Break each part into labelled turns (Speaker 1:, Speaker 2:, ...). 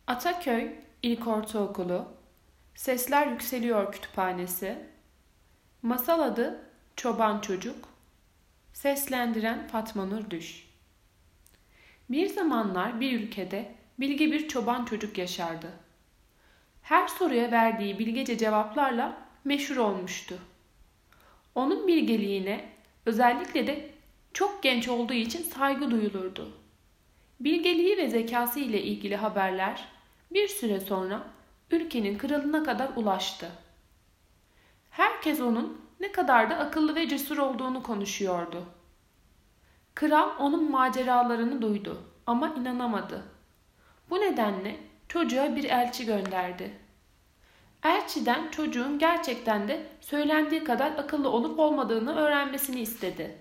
Speaker 1: Ataköy İlkortaokulu, Sesler Yükseliyor Kütüphanesi, masal adı Çoban Çocuk, seslendiren Fatma Nur Düş. Bir zamanlar bir ülkede bilge bir çoban çocuk yaşardı. Her soruya verdiği bilgece cevaplarla meşhur olmuştu. Onun bilgeliğine, özellikle de çok genç olduğu için saygı duyulurdu. Bilgeliği ve zekası ile ilgili haberler bir süre sonra ülkenin kralına kadar ulaştı. Herkes onun ne kadar da akıllı ve cesur olduğunu konuşuyordu. Kral onun maceralarını duydu ama inanamadı. Bu nedenle çocuğa bir elçi gönderdi. Elçiden çocuğun gerçekten de söylendiği kadar akıllı olup olmadığını öğrenmesini istedi.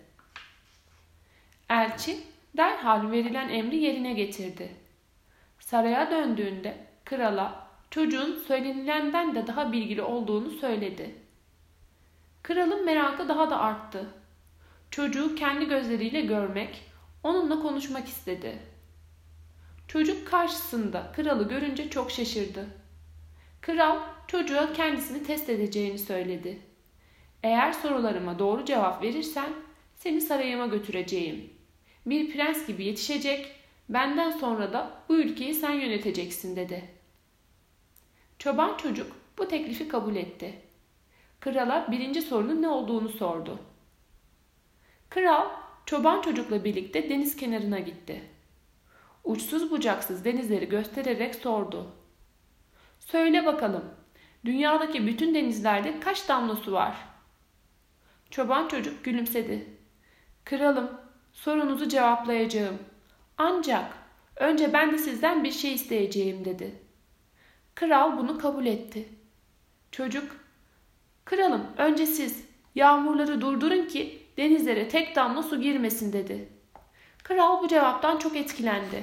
Speaker 1: Elçi derhal verilen emri yerine getirdi. Saraya döndüğünde krala çocuğun söylenilenden de daha bilgili olduğunu söyledi. Kralın merakı daha da arttı. Çocuğu kendi gözleriyle görmek, onunla konuşmak istedi. Çocuk karşısında kralı görünce çok şaşırdı. Kral çocuğa kendisini test edeceğini söyledi. "Eğer sorularıma doğru cevap verirsen seni sarayıma götüreceğim. Bir prens gibi yetişecek, benden sonra da bu ülkeyi sen yöneteceksin," dedi. Çoban çocuk bu teklifi kabul etti. Krala birinci sorunun ne olduğunu sordu. Kral, çoban çocukla birlikte deniz kenarına gitti. Uçsuz bucaksız denizleri göstererek sordu. "Söyle bakalım, dünyadaki bütün denizlerde kaç damla su var?" Çoban çocuk gülümsedi. "Kralım, sorunuzu cevaplayacağım. Ancak önce ben de sizden bir şey isteyeceğim," dedi. Kral bunu kabul etti. Çocuk, "Kralım, önce siz yağmurları durdurun ki denizlere tek damla su girmesin," dedi. Kral bu cevaptan çok etkilendi.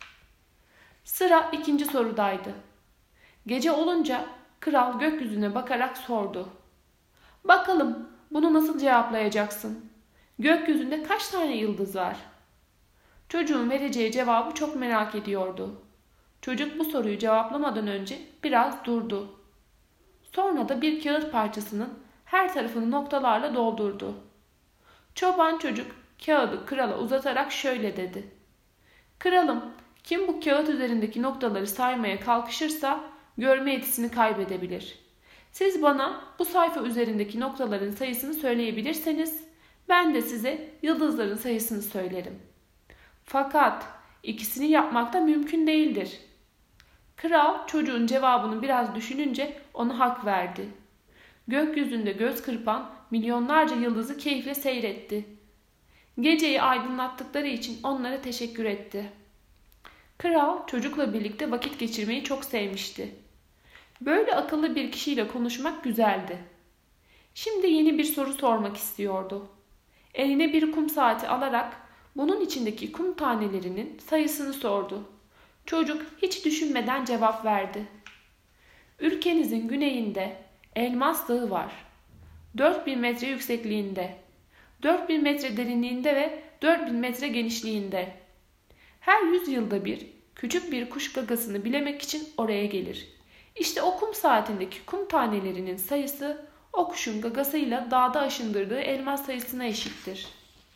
Speaker 1: Sıra ikinci sorudaydı. Gece olunca kral gökyüzüne bakarak sordu. "Bakalım bunu nasıl cevaplayacaksın? Gökyüzünde kaç tane yıldız var?" Çocuğun vereceği cevabı çok merak ediyordu. Çocuk bu soruyu cevaplamadan önce biraz durdu. Sonra da bir kağıt parçasının her tarafını noktalarla doldurdu. Çoban çocuk kağıdı krala uzatarak şöyle dedi. "Kralım, kim bu kağıt üzerindeki noktaları saymaya kalkışırsa görme yetisini kaybedebilir. Siz bana bu sayfa üzerindeki noktaların sayısını söyleyebilirseniz ben de size yıldızların sayısını söylerim. Fakat ikisini yapmak da mümkün değildir." Kral çocuğun cevabını biraz düşününce ona hak verdi. Gökyüzünde göz kırpan milyonlarca yıldızı keyifle seyretti. Geceyi aydınlattıkları için onlara teşekkür etti. Kral çocukla birlikte vakit geçirmeyi çok sevmişti. Böyle akıllı bir kişiyle konuşmak güzeldi. Şimdi yeni bir soru sormak istiyordu. Eline bir kum saati alarak bunun içindeki kum tanelerinin sayısını sordu. Çocuk hiç düşünmeden cevap verdi. "Ülkenizin güneyinde Elmas Dağı var. 4000 metre yüksekliğinde, 4000 metre derinliğinde ve 4000 metre genişliğinde. Her 100 yılda bir küçük bir kuş gagasını bilemek için oraya gelir. İşte o kum saatindeki kum tanelerinin sayısı o kuşun gagasıyla dağda aşındırdığı elmas sayısına eşittir."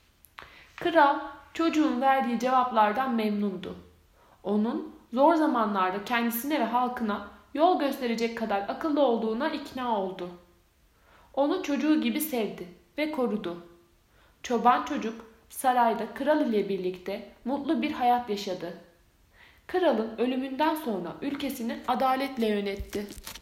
Speaker 1: Kral çocuğun verdiği cevaplardan memnundu. Onun zor zamanlarda kendisine ve halkına yol gösterecek kadar akıllı olduğuna ikna oldu. Onu çocuğu gibi sevdi ve korudu. Çoban çocuk sarayda kral ile birlikte mutlu bir hayat yaşadı. Kralın ölümünden sonra ülkesini adaletle yönetti.